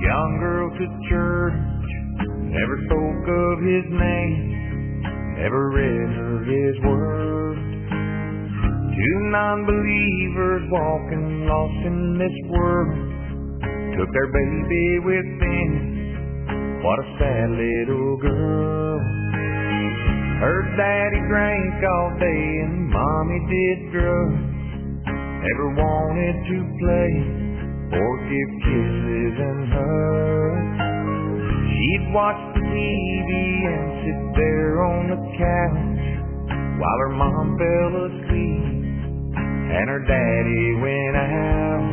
young girl to church, never spoke of his name, never read her his word. Two non-believers walking lost in this world, took their baby with them. What a sad little girl. Her daddy drank all day and mommy did drugs. Never wanted to play or give kisses and hugs. She'd watch the TV and sit there on the couch while her mom fell asleep and her daddy went out.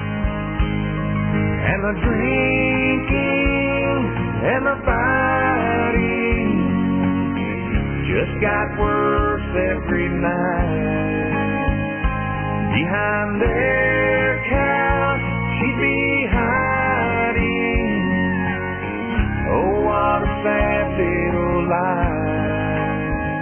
And the drinking and the fighting just got worse every night. Behind their couch she'd be hiding. Oh, what a sad little life.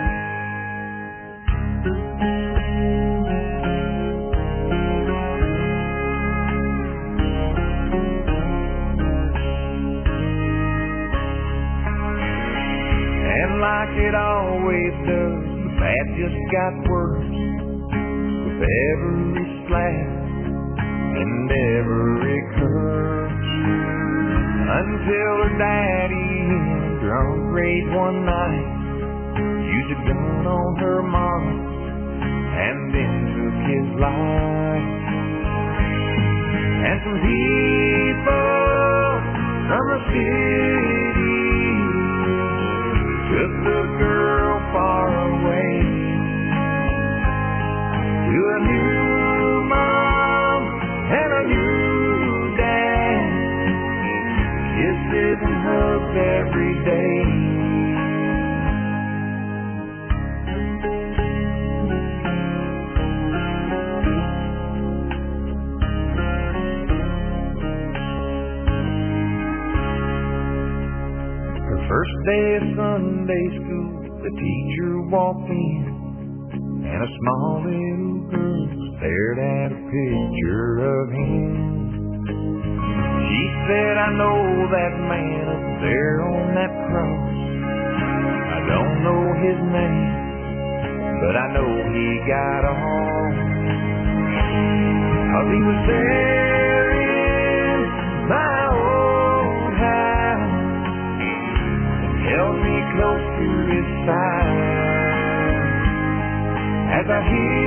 And like it always does, the bad just got worse with every slap and every curse, until her daddy in a drunk rage one night used a gun on her mom and then took his life. And some people from the city took the girl far away to a new mom and a new dad, kisses and hugs every day. Her first day of Sunday school, the teacher walked in and a small little girl stared at a picture of him. She said, I know that man up there on that cross. I don't know his name, but I know he got off. 'Cause he was there in my old house and held me close to his side as I hear